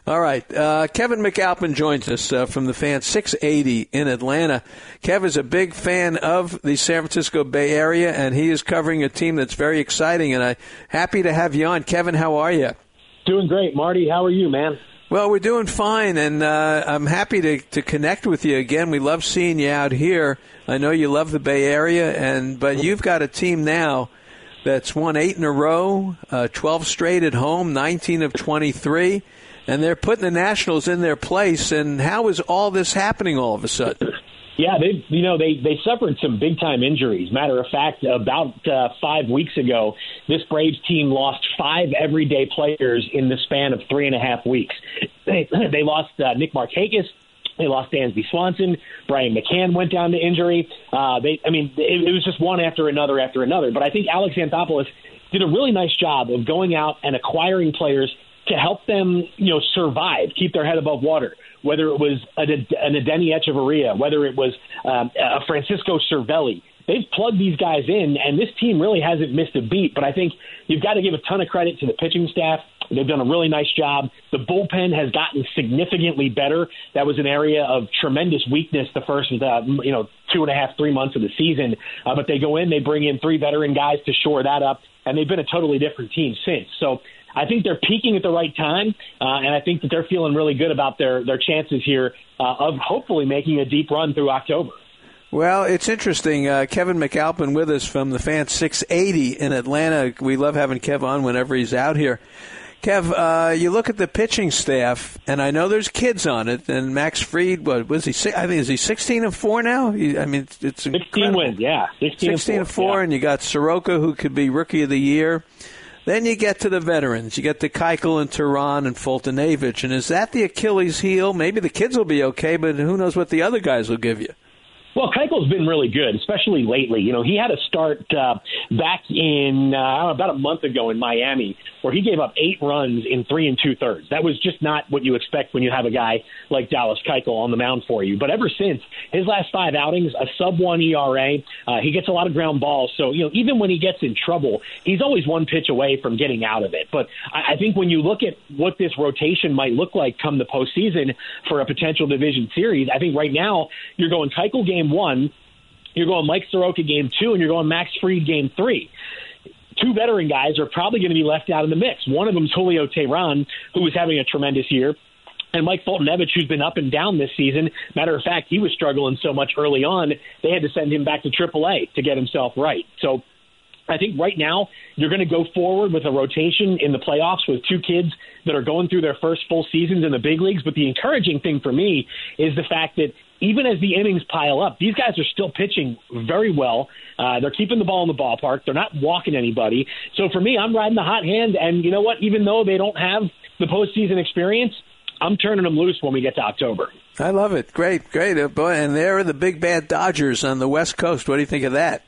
All right. Kevin McAlpin joins us from the Fan 680 in Atlanta. Kev is a big fan of the San Francisco Bay Area, and he is covering a team that's very exciting, and I'm happy to have you on. Kevin, how are you? Doing great. Marty, how are you, man? Well, we're doing fine, and I'm happy to connect with you again. We love seeing you out here. I know you love the Bay Area, but you've got a team now that's won 8 in a row, 12 straight at home, 19 of 23. And they're putting the Nationals in their place. And how is all this happening all of a sudden? Yeah, they suffered some big time injuries. Matter of fact, about 5 weeks ago, this Braves team lost 5 everyday players in the span of 3.5 weeks. They lost Nick Markakis. They lost Dansby Swanson. Brian McCann went down to injury. It was just one after another after another. But I think Alex Anthopoulos did a really nice job of going out and acquiring players to help them, survive, keep their head above water. Whether it was an Adeiny Echeverria, whether it was a Francisco Cervelli, they've plugged these guys in, and this team really hasn't missed a beat. But I think you've got to give a ton of credit to the pitching staff. They've done a really nice job. The bullpen has gotten significantly better. That was an area of tremendous weakness the first 2.5, 3 months of the season. But they go in, they bring in 3 veteran guys to shore that up, and they've been a totally different team since. So I think they're peaking at the right time, and I think that they're feeling really good about their chances here of hopefully making a deep run through October. Well, it's interesting. Kevin McAlpin with us from the Fan 680 in Atlanta. We love having Kev on whenever he's out here. Kev, you look at the pitching staff, and I know there's kids on it. And Max Fried, what was he? I think is he 16-4 now? It's 16 wins, yeah, 16-4, yeah. And you got Soroka, who could be Rookie of the Year. Then you get to the veterans. You get to Keuchel and Teheran and Fultonavich. And is that the Achilles heel? Maybe the kids will be okay, but who knows what the other guys will give you. Well, Keuchel's been really good, especially lately. He had a start back in about a month ago in Miami where he gave up 8 runs in 3 2/3. That was just not what you expect when you have a guy like Dallas Keuchel on the mound for you. But ever since, his last 5 outings, a sub-1 ERA, he gets a lot of ground balls. So, even when he gets in trouble, he's always one pitch away from getting out of it. But I think when you look at what this rotation might look like come the postseason for a potential division series, I think right now you're going Keuchel game 1, you're going Mike Soroka game 2, and you're going Max Fried game 3. 2 veteran guys are probably going to be left out of the mix. One of them is Julio Teheran, who is having a tremendous year, and Mike Fultonavich, who's been up and down this season. Matter of fact, he was struggling so much early on, they had to send him back to AAA to get himself right. So I think right now you're going to go forward with a rotation in the playoffs with 2 kids that are going through their first full seasons in the big leagues. But the encouraging thing for me is the fact that even as the innings pile up, these guys are still pitching very well. They're keeping the ball in the ballpark. They're not walking anybody. So for me, I'm riding the hot hand. And you know what? Even though they don't have the postseason experience, I'm turning them loose when we get to October. I love it. Great. Boy, and there are the big bad Dodgers on the West Coast. What do you think of that?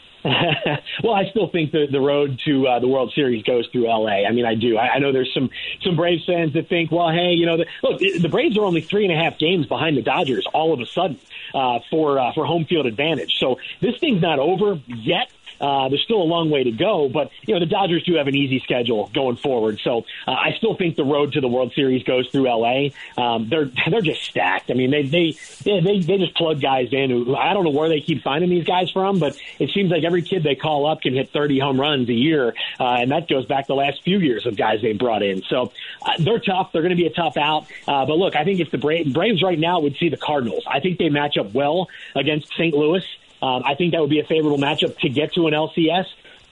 Well, I still think the road to the World Series goes through L.A. I mean, I do. I know there's some Braves fans that think, well, hey, look, the Braves are only 3.5 games behind the Dodgers all of a sudden for home field advantage. So this thing's not over yet. There's still a long way to go, but the Dodgers do have an easy schedule going forward. So I still think the road to the World Series goes through LA. They're just stacked. I mean, they just plug guys in who I don't know where they keep finding these guys from, but it seems like every kid they call up can hit 30 home runs a year, and that goes back the last few years of guys they brought in. So they're tough. They're going to be a tough out. But look, I think if the Braves right now would see the Cardinals, I think they match up well against St. Louis. I think that would be a favorable matchup to get to an LCS.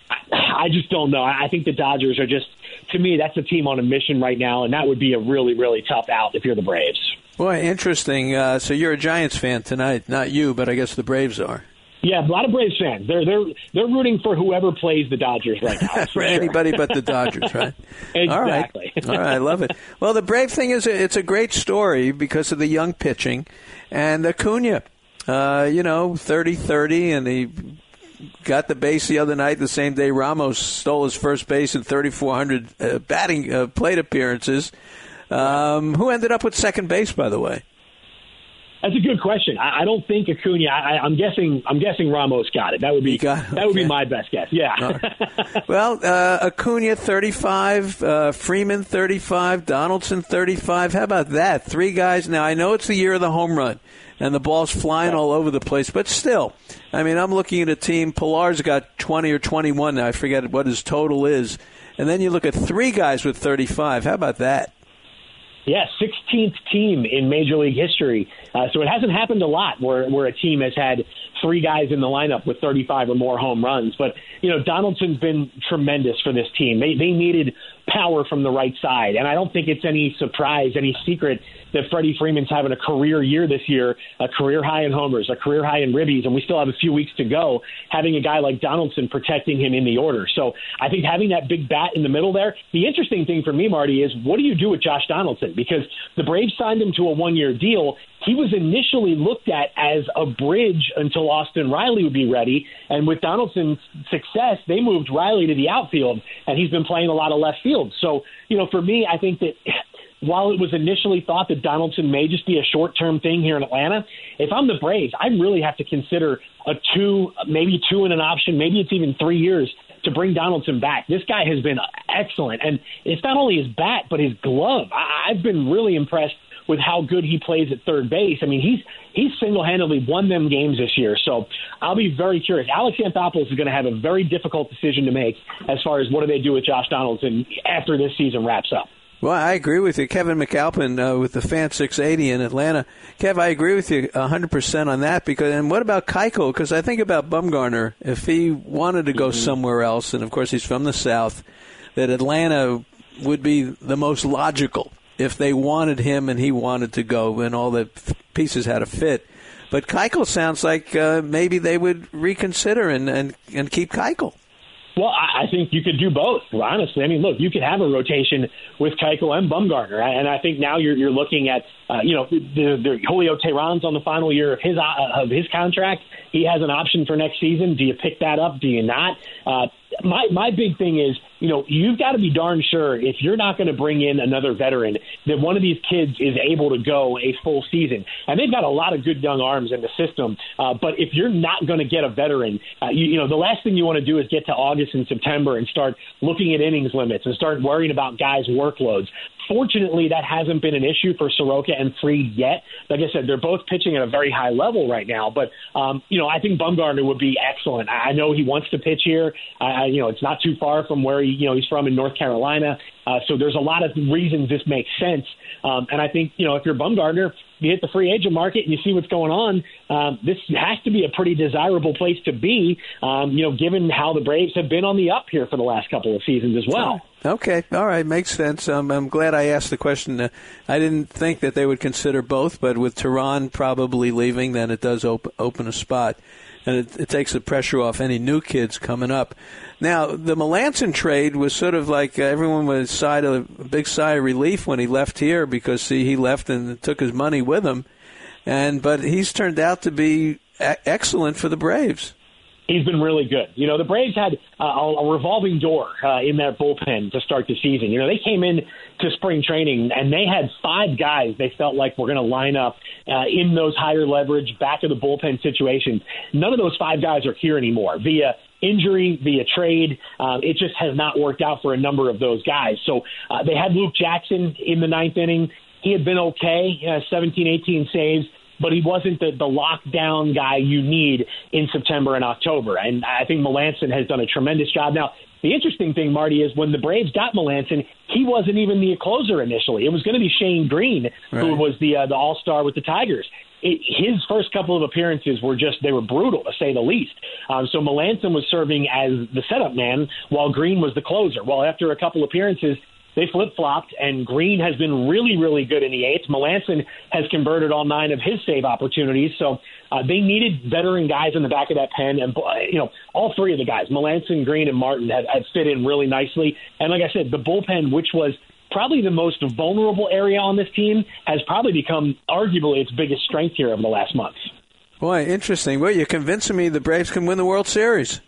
I just don't know. I think the Dodgers are just, to me, that's a team on a mission right now, and that would be a really, really tough out if you're the Braves. Boy, interesting. So you're a Giants fan tonight. Not you, but I guess the Braves are. Yeah, a lot of Braves fans. They're rooting for whoever plays the Dodgers right now. For anybody but the Dodgers, right? Exactly. All right, I love it. Well, the Brave thing is it's a great story because of the young pitching. And Acuna, 30-30, and he got the base the other night the same day Ramos stole his first base in 3,400 plate appearances. Who ended up with second base, by the way? That's a good question. I don't think Acuna. I'm guessing Ramos got it. That would be my best guess. Yeah. Well, Acuna 35, Freeman 35, Donaldson 35. How about that? 3 guys. Now I know it's the year of the home run, and the ball's flying all over the place, but still, I mean, I'm looking at a team. Pilar's got 20 or 21 now. I forget what his total is, and then you look at 3 guys with 35. How about that? Yeah, 16th team in Major League history. So it hasn't happened a lot where a team has had 3 guys in the lineup with 35 or more home runs. But, Donaldson's been tremendous for this team. They needed power from the right side. And I don't think it's any surprise, any secret that Freddie Freeman's having a career year this year, a career high in homers, a career high in ribbies, and we still have a few weeks to go, having a guy like Donaldson protecting him in the order. So I think having that big bat in the middle there, the interesting thing for me, Marty, is what do you do with Josh Donaldson? Because the Braves signed him to a 1-year deal. He was initially looked at as a bridge until Austin Riley would be ready. And with Donaldson's success, they moved Riley to the outfield, and he's been playing a lot of left field. So, for me, I think that while it was initially thought that Donaldson may just be a short-term thing here in Atlanta, if I'm the Braves, I really have to consider a 2, maybe 2 and an option, maybe it's even 3 years to bring Donaldson back. This guy has been excellent. And it's not only his bat, but his glove. I've been really impressed with how good he plays at third base. I mean, he's single-handedly won them games this year. So I'll be very curious. Alex Anthopoulos is going to have a very difficult decision to make as far as what do they do with Josh Donaldson after this season wraps up. Well, I agree with you. Kevin McAlpin with the Fan 680 in Atlanta. Kev, I agree with you 100% on that. And what about Keuchel? Because I think about Bumgarner. If he wanted to go somewhere else, and of course he's from the South, that Atlanta would be the most logical if they wanted him and he wanted to go and all the pieces had to fit. But Keuchel sounds like maybe they would reconsider and keep Keuchel. Well, I think you could do both, honestly. I mean, look, you could have a rotation with Keuchel and Bumgarner, and I think now you're looking at, the Julio Teheran's on the final year of his contract. He has an option for next season. Do you pick that up? Do you not? My big thing is, you've got to be darn sure if you're not going to bring in another veteran that one of these kids is able to go a full season. And they've got a lot of good young arms in the system. But if you're not going to get a veteran, the last thing you want to do is get to August and September and start looking at innings limits and start worrying about guys' workloads. Fortunately, that hasn't been an issue for Soroka and Fried yet. Like I said, they're both pitching at a very high level right now. But, I think Bumgarner would be excellent. I know he wants to pitch here. It's not too far from where he's from in North Carolina. So there's a lot of reasons this makes sense. And I think, if you're Bumgarner, you hit the free agent market and you see what's going on, this has to be a pretty desirable place to be, given how the Braves have been on the up here for the last couple of seasons as well. Okay. All right. Makes sense. I'm glad I asked the question. I didn't think that they would consider both, but with Teheran probably leaving, then it does open a spot. And it takes the pressure off any new kids coming up. Now, the Melancon trade was sort of like everyone was a big sigh of relief when he left here because, he left and took his money with him. But he's turned out to be excellent for the Braves. He's been really good. The Braves had a revolving door in their bullpen to start the season. They came in to spring training, and they had 5 guys they felt like were going to line up in those higher leverage, back of the bullpen situations. None of those 5 guys are here anymore. Via injury, via trade, it just has not worked out for a number of those guys. So they had Luke Jackson in the 9th inning. He had been okay, 17, 18 saves. But he wasn't the lockdown guy you need in September and October. And I think Melancon has done a tremendous job. Now, the interesting thing, Marty, is when the Braves got Melancon, he wasn't even the closer initially. It was going to be Shane Green, who was the all-star with the Tigers. His first couple of appearances they were brutal, to say the least. So Melancon was serving as the setup man while Green was the closer. Well, after a couple appearances, they flip-flopped, and Green has been really, really good in the 8th. Melancon has converted all 9 of his save opportunities. So they needed veteran guys in the back of that pen. And, all 3 of the guys, Melancon, Green, and Martin, have fit in really nicely. And like I said, the bullpen, which was probably the most vulnerable area on this team, has probably become arguably its biggest strength here over the last month. Boy, interesting. Well, you're convincing me the Braves can win the World Series.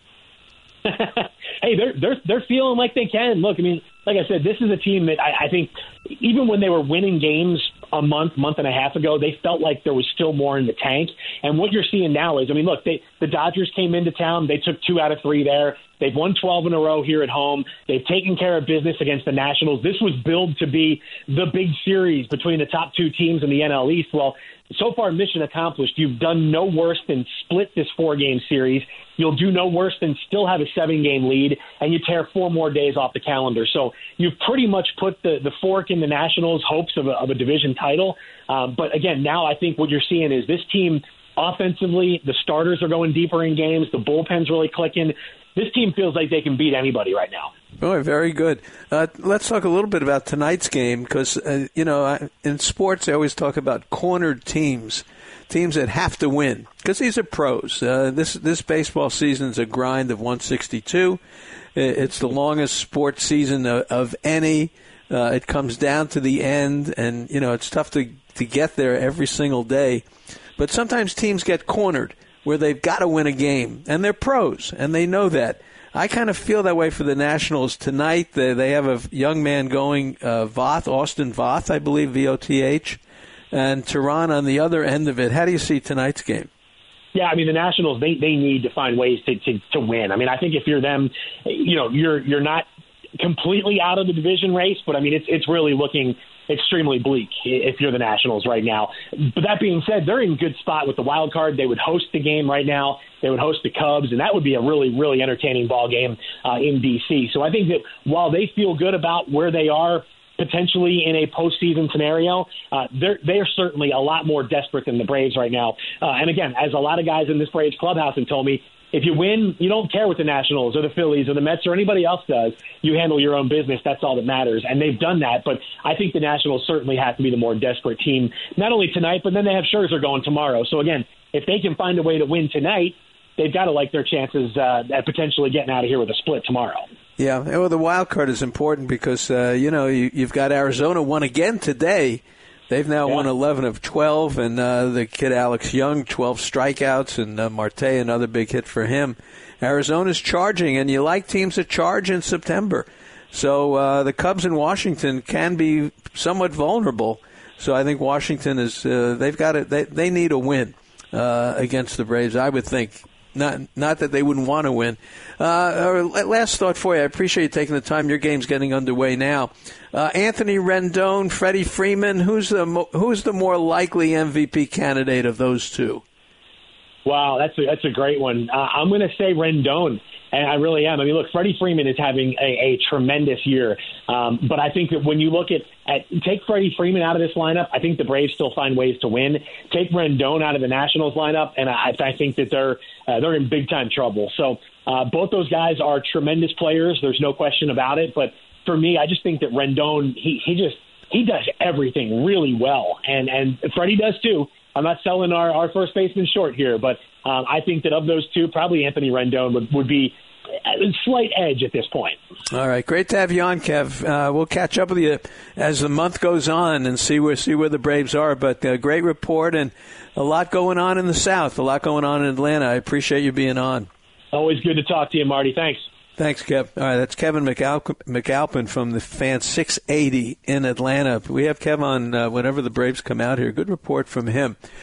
Hey, they're feeling like they can. Look, I mean, like I said, this is a team that I think even when they were winning games a month and a half ago, they felt like there was still more in the tank. And what you're seeing now is, I mean, look, the Dodgers came into town. They took 2 out of 3 there. They've won 12 in a row here at home. They've taken care of business against the Nationals. This was billed to be the big series between the top 2 teams in the NL East. Well, so far, mission accomplished. You've done no worse than split this 4-game series. You'll do no worse than still have a 7-game lead, and you tear 4 more days off the calendar. So you've pretty much put the fork in the Nationals' hopes of a division title. But again, now I think what you're seeing is this team offensively, the starters are going deeper in games. The bullpen's really clicking. This team feels like they can beat anybody right now. Boy, very good. Let's talk a little bit about tonight's game because, in sports, they always talk about cornered teams that have to win because these are pros. This baseball season is a grind of 162. It's the longest sports season of any. It comes down to the end, and, it's tough to get there every single day. But sometimes teams get cornered where they've got to win a game, and they're pros, and they know that. I kind of feel that way for the Nationals tonight. They have a young man going, Austin Voth, I believe, Voth, and Tehran on the other end of it. How do you see tonight's game? Yeah, I mean, the Nationals, they need to find ways to win. I mean, I think if you're them, you're not completely out of the division race, but I mean, it's really looking extremely bleak if you're the Nationals right now. But that being said, they're in a good spot with the wild card. They would host the game right now. They would host the Cubs, and that would be a really, really entertaining ball game in D.C. So I think that while they feel good about where they are potentially in a postseason scenario, they're certainly a lot more desperate than the Braves right now. And again, as a lot of guys in this Braves clubhouse have told me, if you win, you don't care what the Nationals or the Phillies or the Mets or anybody else does. You handle your own business. That's all that matters. And they've done that. But I think the Nationals certainly have to be the more desperate team, not only tonight, but then they have Scherzer going tomorrow. So, again, if they can find a way to win tonight, they've got to like their chances at potentially getting out of here with a split tomorrow. Yeah, well, the wild card is important because, you've got Arizona won again today. They've now won 11 of 12, and the kid Alex Young, 12 strikeouts, and Marte, another big hit for him. Arizona's charging, and you like teams that charge in September. So the Cubs in Washington can be somewhat vulnerable. So I think Washington is they've got it. They need a win against the Braves, I would think. Not that they wouldn't want to win. Last thought for you. I appreciate you taking the time. Your game's getting underway now. Anthony Rendon, Freddie Freeman. Who's the more likely MVP candidate of those two? Wow, that's a great one. I'm going to say Rendon, and I really am. I mean, look, Freddie Freeman is having a tremendous year, but I think that when you look at take Freddie Freeman out of this lineup, I think the Braves still find ways to win. Take Rendon out of the Nationals lineup, and I think that they're in big time trouble. So both those guys are tremendous players. There's no question about it. But for me, I just think that Rendon he does everything really well, and Freddie does too. I'm not selling our first baseman short here, but I think that of those two, probably Anthony Rendon would be a slight edge at this point. All right, great to have you on, Kev. We'll catch up with you as the month goes on and see where the Braves are. But great report and a lot going on in the South, a lot going on in Atlanta. I appreciate you being on. Always good to talk to you, Marty. Thanks. Thanks, Kev. All right, that's Kevin McAlpin from the Fan 680 in Atlanta. We have Kev on whenever the Braves come out here. Good report from him.